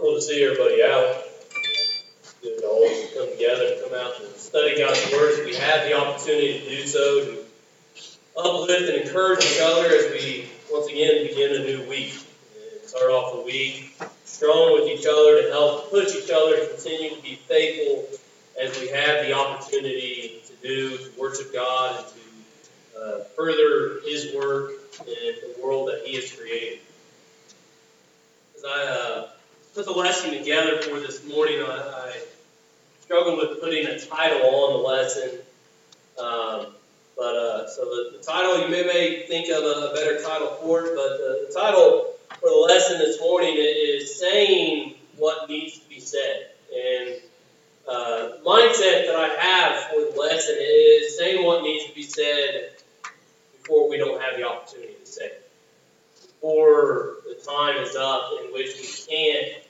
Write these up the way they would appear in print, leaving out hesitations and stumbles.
Cool to see everybody out. Good to always come together and come out and study God's Word. As we have the opportunity to do so, to uplift and encourage each other as we once again begin a new week. And start off the week strong with each other to help push each other to continue to be faithful as we have the opportunity to worship God and to further His work in the world that He has created. As I put the lesson together for this morning, I struggled with putting a title on the lesson. So the title, you may think of a better title for it, but the title for the lesson this morning is Saying What Needs to Be Said. And the mindset that I have for the lesson is saying what needs to be said before we don't have the opportunity to say it. Before the time is up in which we can't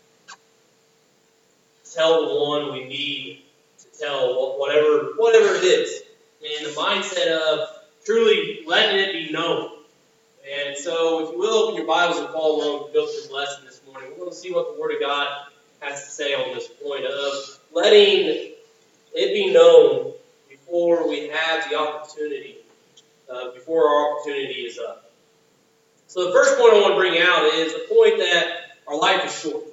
tell the one we need to tell, whatever it is. And the mindset of truly letting it be known. And so, if you will, open your Bibles and follow along with Bill's lesson this morning. We're going to see what the Word of God has to say on this point of letting it be known before we have the opportunity, before our opportunity is up. So the first point I want to bring out is the point that our life is short.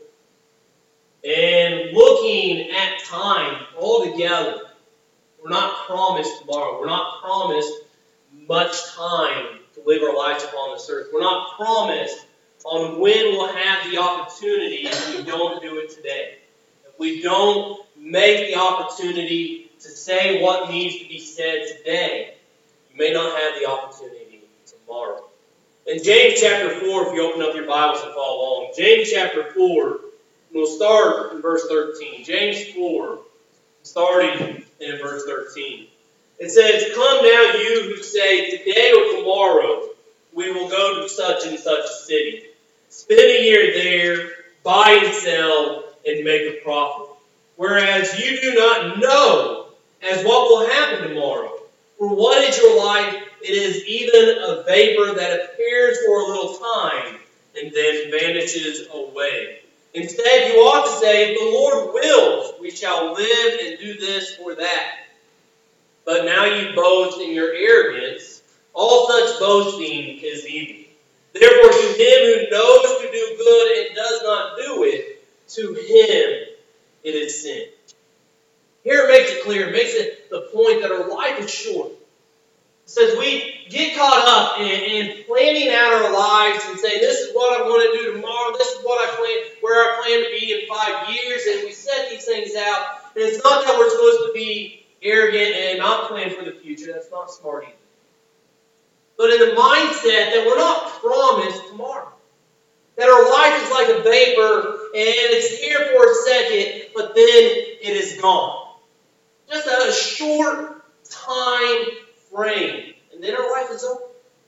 And looking at time altogether, we're not promised tomorrow. We're not promised much time to live our lives upon this earth. We're not promised on when we'll have the opportunity if we don't do it today. If we don't make the opportunity to say what needs to be said today, you may not have the opportunity tomorrow. In James chapter 4, if you open up your Bibles and follow along, James chapter 4, we'll start in verse 13. James 4, starting in verse 13. It says, "Come now you who say, today or tomorrow we will go to such and such a city. Spend a year there, buy and sell, and make a profit. Whereas you do not know as what will happen tomorrow. For what is your life? It is even a vapor that appears for a little time and then vanishes away. Instead, you ought to say, if the Lord wills, we shall live and do this or that. But now you boast in your arrogance. All such boasting is evil. Therefore, to him who knows to do good and does not do it, to him it is sin." Here it makes it clear. It makes it the point that our life is short. It says we get caught up in planning out our lives and saying, this is what I want to do tomorrow. This is what I plan, where I plan to be in 5 years. And we set these things out. And it's not that we're supposed to be arrogant and not plan for the future. That's not smart either. But in the mindset that we're not promised tomorrow. That our life is like a vapor and it's here for a second, but then it is gone. Just a short time frame. And then our life is over.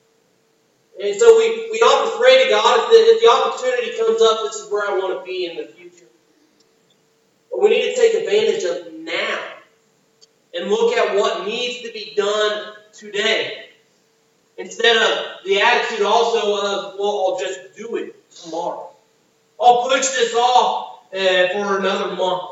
And so we often pray to God, if the opportunity comes up, this is where I want to be in the future. But we need to take advantage of now. And look at what needs to be done today. Instead of the attitude also of, well, I'll just do it tomorrow. I'll push this off for another month.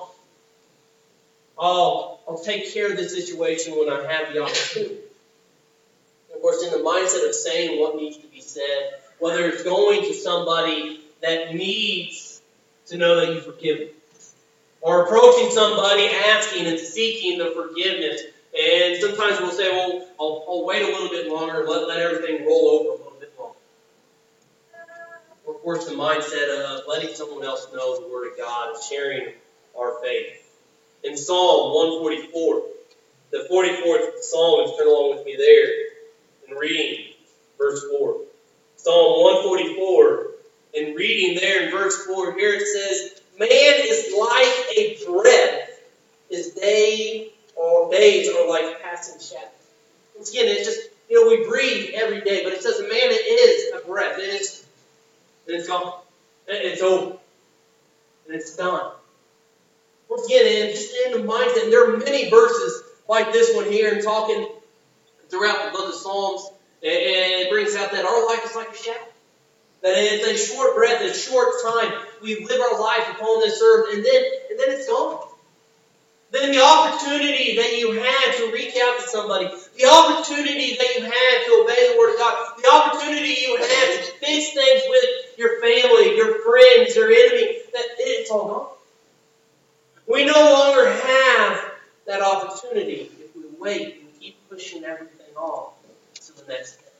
I'll take care of this situation when I have the opportunity. Of course, in the mindset of saying what needs to be said, whether it's going to somebody that needs to know that you forgive them, or approaching somebody, asking and seeking the forgiveness. And sometimes we'll say, well, I'll wait a little bit longer, let everything roll over a little bit longer. Or, of course, the mindset of letting someone else know the Word of God and sharing our faith. In Psalm 144, the 44th Psalm, turn along with me there, and reading verse 4. Psalm 144, and reading there in verse 4, here it says, "Man is like a breath, his days are like passing shadows." Once again, it's just, we breathe every day, but it says a man is a breath, and it's gone, and it's over, and it's done. Once again, and just in the mindset, and there are many verses like this one here, and talking throughout the book of Psalms, and it brings out that our life is like a shadow. That it's a short breath, a short time. We live our life upon this earth, and then it's gone. Then the opportunity that you had to reach out to somebody, the opportunity that you had to obey the Word of God, the opportunity you had to fix things with your family, your friends, your enemy, that it's all gone. We no longer have that opportunity if we wait and keep pushing everything off to the next day.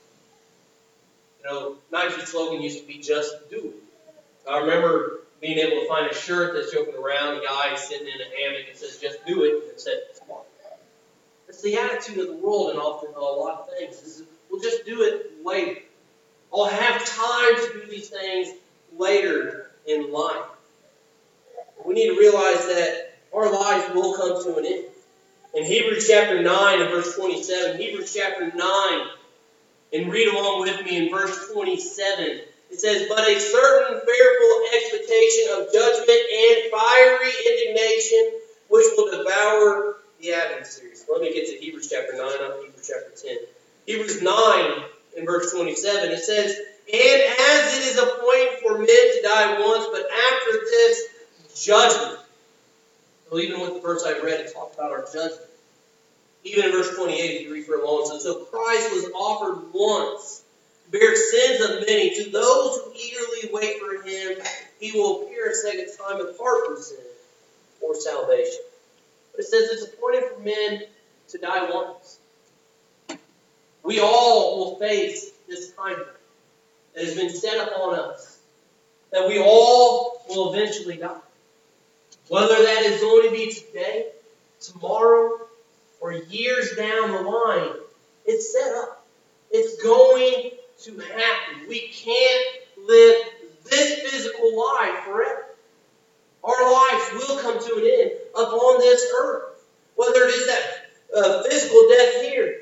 Nike's slogan used to be "Just Do It." I remember being able to find a shirt that's joking around, a guy sitting in a hammock and says, "Just do it," and it said, "Come on." That's the attitude of the world in often a lot of things. We'll just do it later. I'll have time to do these things later in life. We need to realize that our life will come to an end. In Hebrews chapter 9 and verse 27, Hebrews chapter 9, and read along with me in verse 27. It says, "But a certain fearful expectation of judgment and fiery indignation, which will devour the adversaries." Let me get to Hebrews chapter 9, not Hebrews chapter 10. Hebrews 9 in verse 27, it says, "And as it is appointed for men to die once, but after this, judgment." So even with the verse I read, it talks about our judgment. Even in verse 28, if you read for a moment, so Christ was offered once to bear sins of many. To those who eagerly wait for him, he will appear a second time apart from sin for salvation. But it says it's appointed for men to die once. We all will face this time frame that has been set upon us, that we all will eventually die. Whether that is going to be today, tomorrow, or years down the line, it's set up. It's going to happen. We can't live this physical life forever. Our lives will come to an end upon this earth. Whether it is that physical death here,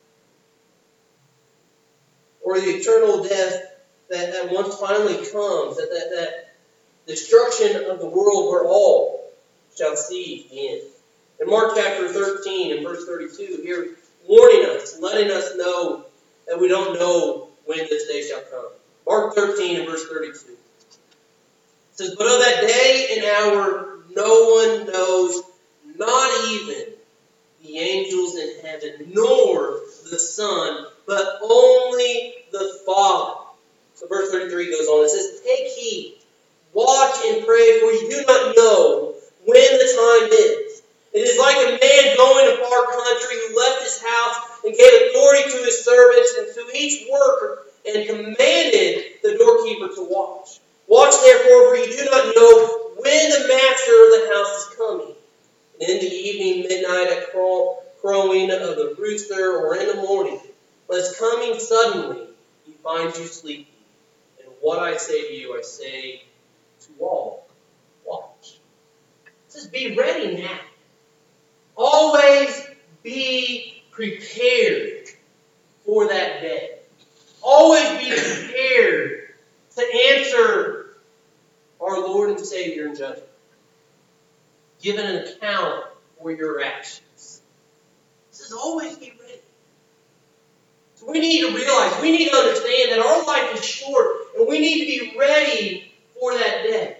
or the eternal death that once finally comes, that destruction of the world where all shall see the end. In Mark chapter 13 and verse 32, here warning us, letting us know that we don't know when this day shall come. Mark 13 and verse 32. It says, "But of that day and hour no one knows, not even the angels in heaven, nor the Son, but only the Father." So verse 33 goes on. It says, "Take heed, watch and pray, for you do not know when the time is. It is like a man going to far country who left his house and gave authority to his servants and to each worker and commanded the doorkeeper to watch. Watch therefore, for you do not know when the master of the house is coming. And in the evening, midnight, at crowing of the rooster, or in the morning, lest coming suddenly he finds you sleeping. And what I say to you, I say to all, watch." It says, be ready now. Always be prepared for that day. Always be prepared to answer our Lord and Savior in judgment. Give an account for your actions. It says, always be ready. So we need to realize, we need to understand that our life is short, and we need to be ready for that day.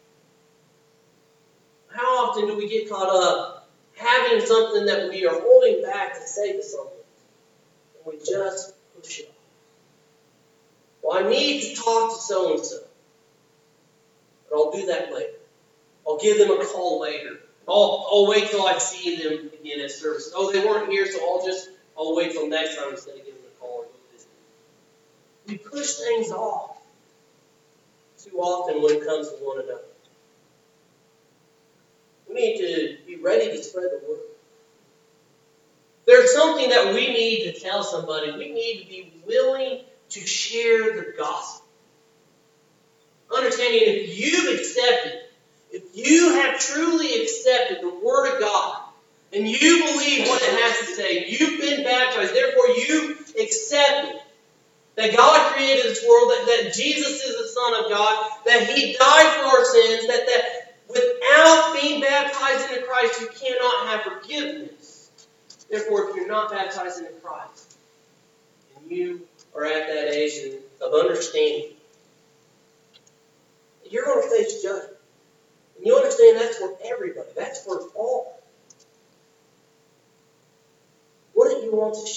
How often do we get caught up having something that we are holding back to say to someone, and we just push it off? Well, I need to talk to so-and-so, but I'll do that later. I'll give them a call later. I'll wait till I see them again at service. Oh, they weren't here, so I'll wait till next time instead of giving them a call or go visit them. We push things off too often when it comes to one another. We need to be ready to spread the word. There's something that we need to tell somebody. We need to be willing to share the gospel. Understanding if you've accepted, if you have truly accepted the Word of God, and you believe what it has to say, you've been baptized, therefore you accepted that God created this world, that Jesus is the Son of God, that He died for our sins, that without being baptized into Christ, you cannot have forgiveness. Therefore, if you're not baptized into Christ, and you are at that age of understanding,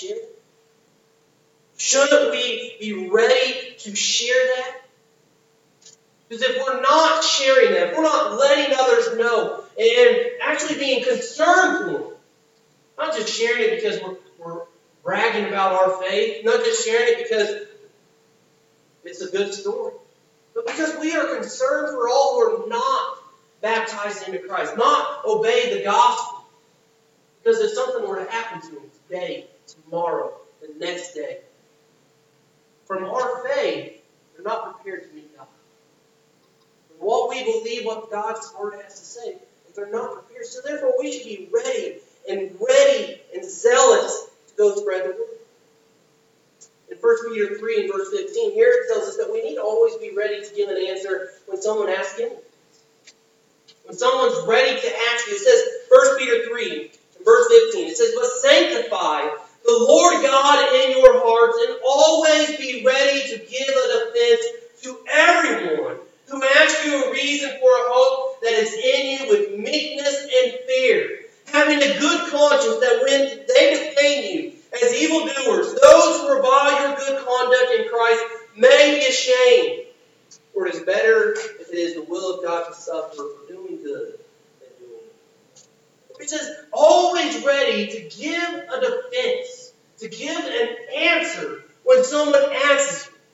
share it? Shouldn't we be ready to share that? Because if we're not sharing that, if we're not letting others know, and actually being concerned for them, not just sharing it because we're bragging about our faith, not just sharing it because it's a good story, but because we are concerned for all who are not baptized into Christ, not obey the gospel. Because if something were to happen to them today, tomorrow, the next day, from our faith, they're not prepared to meet God. From what we believe, what God's Word has to say, if they're not prepared. So therefore, we should be ready and zealous to go spread the word. In 1 Peter 3 and verse 15, here it tells us that we need to always be ready to give an answer when someone asks him. When someone's ready to ask you, it says, 1 Peter 3 and verse 15, it says, "But sanctify the Lord God in your hearts, and always be ready to give a defense to everyone who asks you a reason for a hope that is in you with meekness and fear, having a good conscience that when they detain you as evildoers, those who revile your good conduct in Christ may be ashamed. For it is better if it is the will of God to suffer for doing good than doing evil." It says, always ready to give a defense, to give an answer when someone asks you.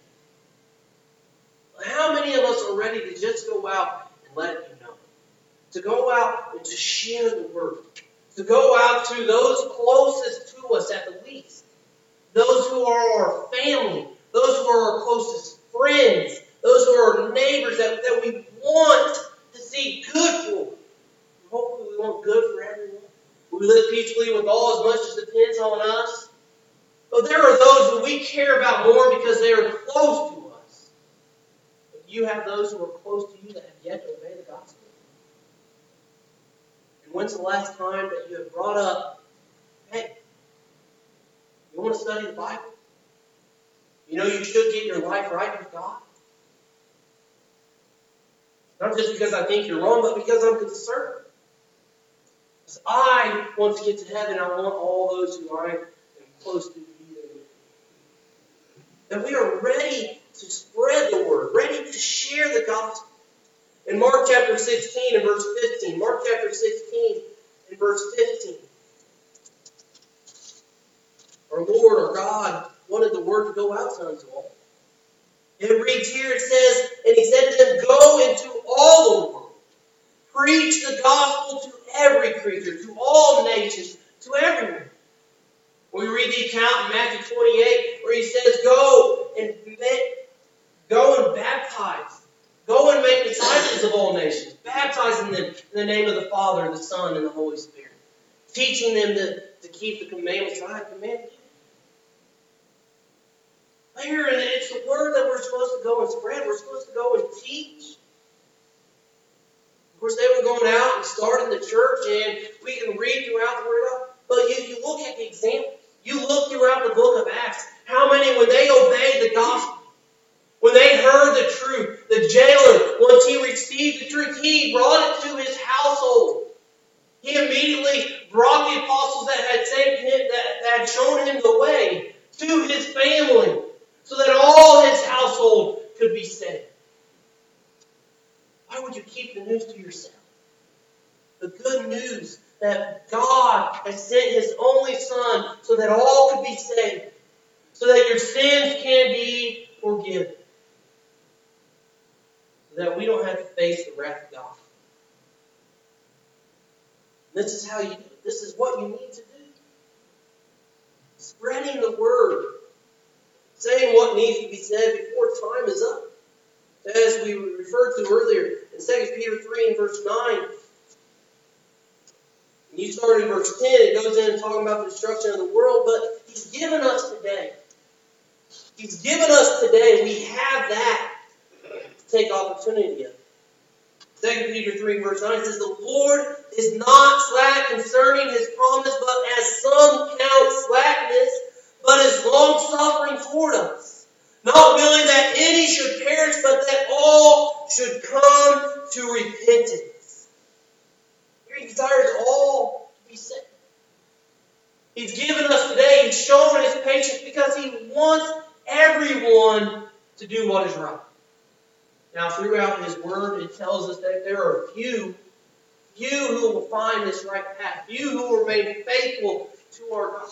How many of us are ready to just go out and let you know? To go out and to share the word. To go out to those closest to us at the least. Those who are our family. Those who are our closest friends. Those who are our neighbors that we want to see good for. Hopefully we want good for everyone. We live peacefully with all as much as depends on us. But there are those who we care about more because they are close to us. But you have those who are close to you that have yet to obey the gospel. And when's the last time that you have brought up, hey, you want to study the Bible? You know you should get your life right with God? Not just because I think you're wrong, but because I'm concerned. Because I want to get to heaven. I want all those who I am close to be there. That we are ready to spread the word, ready to share the gospel. In Mark chapter 16 and verse 15, Mark chapter 16 and verse 15, our Lord, our God, wanted the word to go out to unto all. It reads here, it says, and he said to them, "Go into all the world, preach the gospel to every creature, to all nations, to everyone." We read the account in Matthew 28 where he says, Go and baptize. Go and make disciples of all nations, baptizing them in the name of the Father, the Son, and the Holy Spirit, teaching them to keep the commandments that I have commanded you. Here, and it's the word that we're supposed to go and spread. We're supposed to go and teach. Of course, they were going out and starting the church, and we can read throughout the word. But you look at the examples. You look throughout the book of Acts. How many, when they obeyed the gospel, when they heard the truth, the jailer, once he received the truth, he brought it to his household. He immediately brought the apostles that had saved him, that had shown him the way, to his family, so that all his household could be saved. Why would you keep the news to yourself? The good news that God has sent His only Son so that all could be saved, so that your sins can be forgiven, so that we don't have to face the wrath of God. This is how you do it. This is what you need to do. Spreading the word. Saying what needs to be said before time is up. As we referred to earlier in 2 Peter 3 and verse 9. When you start in verse 10, it goes in talking about the destruction of the world, but He's given us today. He's given us today. We have that to take opportunity of. 2 Peter 3 verse 9 says, "The Lord is not slack concerning His promise, but as some count slackness, but is long-suffering toward us, not willing that any should perish, but that all should come to repentance." He desires all to be saved. He's given us today. He's shown His patience because He wants everyone to do what is right. Now, throughout His Word, it tells us that there are few who will find this right path, few who will remain faithful to our God.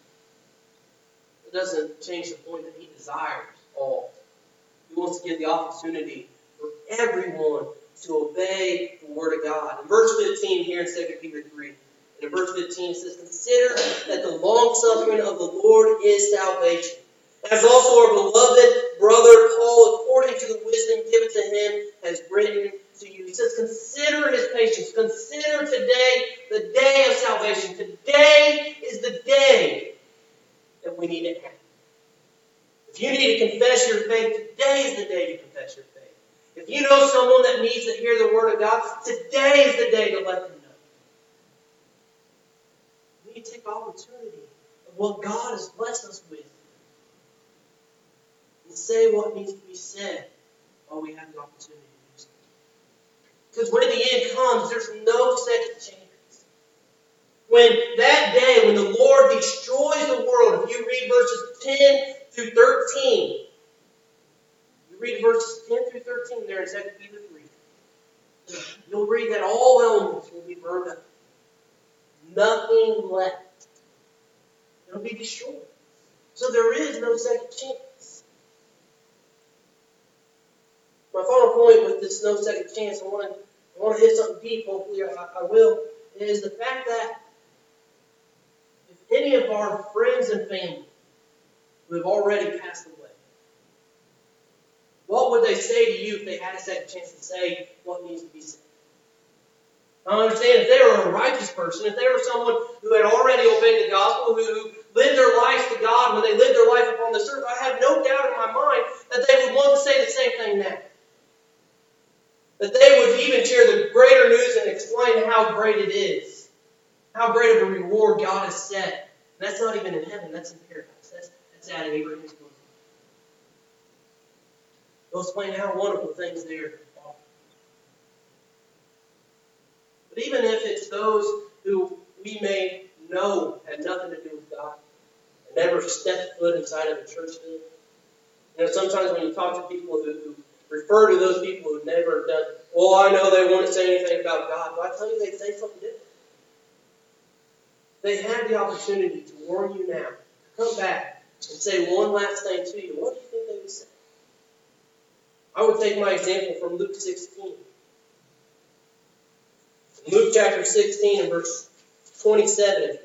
It doesn't change the point that He desires all. He wants to give the opportunity for everyone to obey the Word of God. In verse 15 here in 2 Peter 3, and in verse 15 it says, "Consider that the long-suffering of the Lord is salvation. As also our beloved brother Paul, according to the wisdom given to him, has written to you." He says, consider His patience. Consider today the day of salvation. Today is the day that we need to act. If you need to confess your faith, today is the day to confess your faith. If you know someone that needs to hear the Word of God, today is the day to let them know. We need to take opportunity of what God has blessed us with and say what needs to be said while we have the opportunity to do so. Because when the end comes, there's no second chance. When that day, when the Lord destroys the world, if you read verses 10 through 13, you read verses 10 through 13 there in 2 Peter 3, you'll read that all elements will be burned up. Nothing left. It'll be destroyed. So there is no second chance. My final point with this no second chance, I want to hit something deep, hopefully I will, is the fact that if any of our friends and family who have already passed away, what would they say to you if they had a second chance to say what needs to be said? I understand if they were a righteous person, if they were someone who had already obeyed the gospel, who lived their life to God when they lived their life upon this earth, I have no doubt in my mind that they would want to say the same thing now. That they would even share the greater news and explain how great it is. How great of a reward God has set. And that's not even in heaven, that's in paradise. That's at Abraham's bosom. They'll explain how wonderful things there are. But even if it's those who we may know had nothing to do with God, and never stepped foot inside of a church building. You know, sometimes when you talk to people who refer to those people who've never done, well, I know they wouldn't say anything about God, but I tell you they'd say something different. They had the opportunity to warn you now, to come back and say one last thing to you. What do you think they would say? I would take my example from Luke 16. Luke chapter 16 and verse 27, if you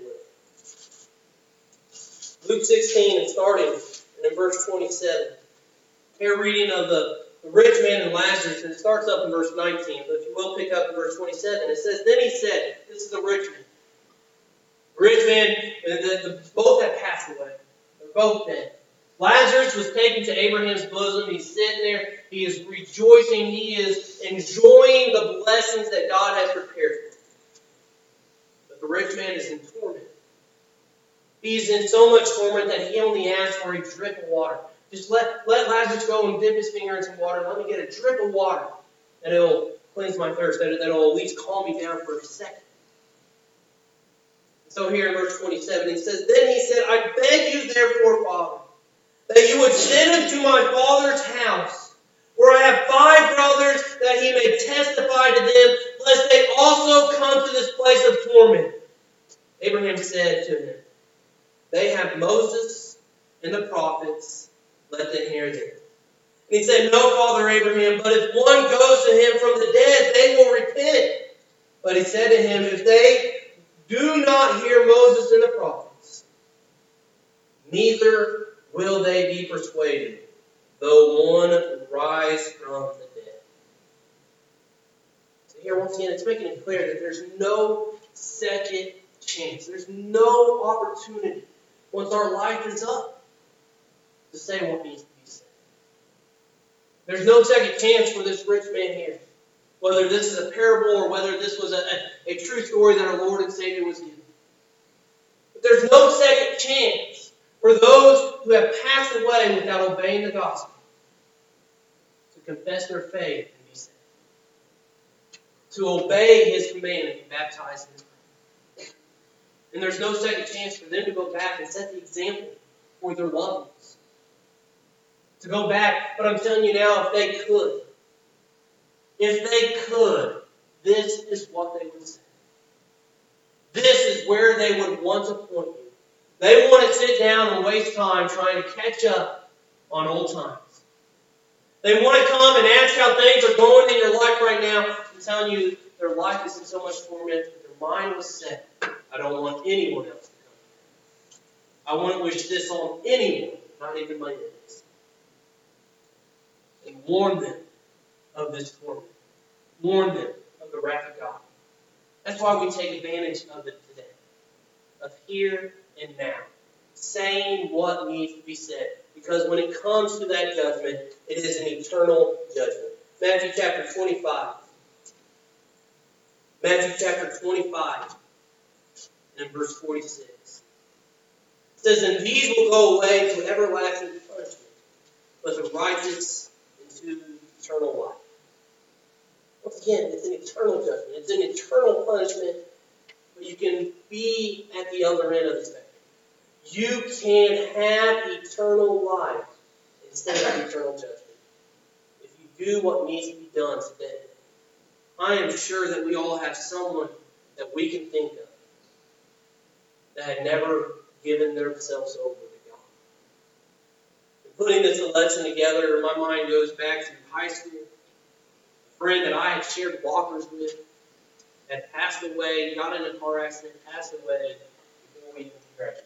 will. Luke 16 and starting in verse 27. Here reading of the rich man and Lazarus, and it starts up in verse 19. But if you will pick up in verse 27, it says, "Then he said," this is the rich man. The rich man, both have passed away. They're both dead. Lazarus was taken to Abraham's bosom. He's sitting there. He is rejoicing. He is enjoying the blessings that God has prepared for him. But the rich man is in torment. He's in so much torment that he only asks for a drip of water. Just let Lazarus go and dip his finger in some water. Let me get a drip of water. And it'll cleanse my thirst. That'll at least calm me down for a second. So here in verse 27, he says, "Then he said, I beg you therefore, Father, that you would send him to my father's house, where I have 5 brothers, that he may testify to them, lest they also come to this place of torment." Abraham said to him, "They have Moses and the prophets, let them hear them." And he said, "No, Father Abraham, but if one goes to him from the dead, they will repent." But he said to him, "If they do not hear Moses and the prophets, neither will they be persuaded, though one rise from the dead." So here once again, it's making it clear that there's no second chance. There's no opportunity once our life is up to say what needs to be said. There's no second chance for this rich man here. Whether this is a parable or whether this was a true story that our Lord and Savior was giving. But there's no second chance for those who have passed away without obeying the gospel to confess their faith and be saved. To obey His command and be baptized in His name. And there's no second chance for them to go back and set the example for their loved ones. To go back, but I'm telling you now, if they could, this is what they would say. This is where they would want to point you. They want to sit down and waste time trying to catch up on old times. They want to come and ask how things are going in your life right now. I'm telling you, their life is in so much torment, but their mind was set. I don't want anyone else to come. I wouldn't wish this on anyone, not even my enemies. And warn them of this torment. Warn them of the wrath of God. That's why we take advantage of it today. Of here and now. Saying what needs to be said. Because when it comes to that judgment, it is an eternal judgment. Matthew chapter 25. Matthew chapter 25 and verse 46. It says, "And these will go away to everlasting punishment, but the righteous into eternal life." Once again, it's an eternal judgment. It's an eternal punishment, but you can be at the other end of the spectrum. You can have eternal life instead of eternal judgment. If you do what needs to be done today. I am sure that we all have someone that we can think of that had never given themselves over to God. And putting this election together, my mind goes back to high school. A friend that I had shared walkers with had passed away, got in a car accident, passed away before we even graduated.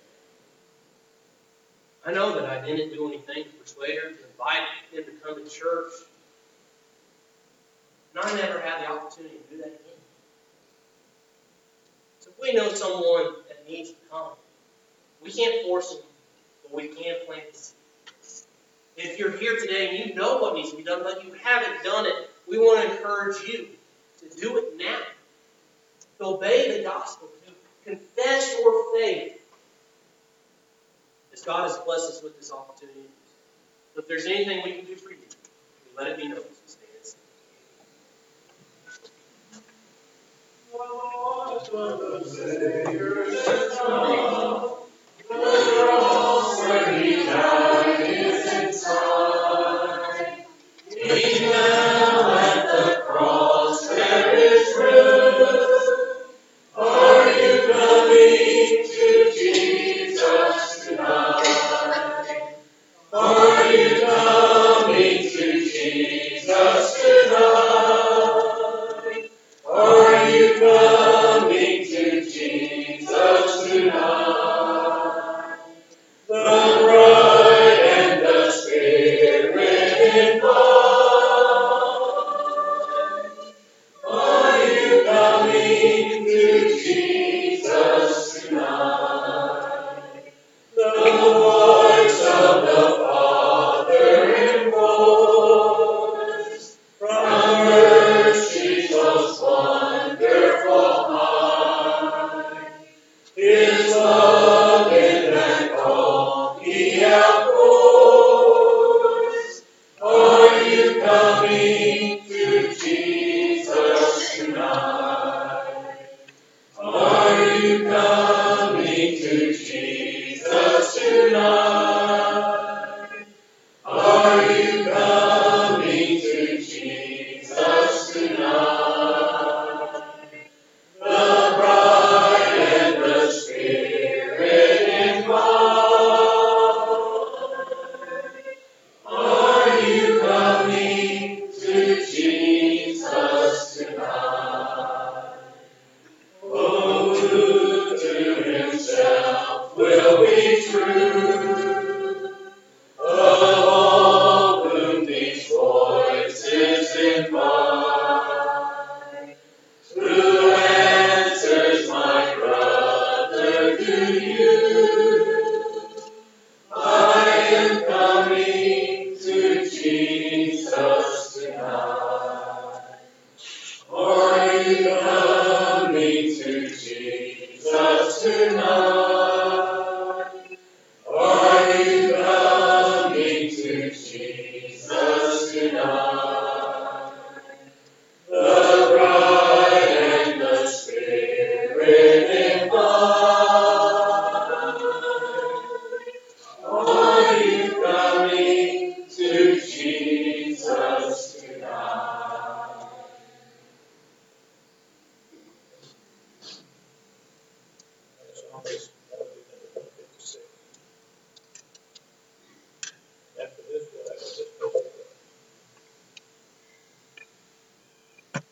I know that I didn't do anything to persuade her, to invite him to come to church. And I never had the opportunity to do that again. So if we know someone that needs to come, we can't force them, but we can plant the seed. If you're here today and you know what needs to be done, but you haven't done it, we want to encourage you to do it now. To obey the gospel, to confess your faith. As God has blessed us with this opportunity. So if there's anything we can do for you, let it be known. So stand His love in that call he outpours.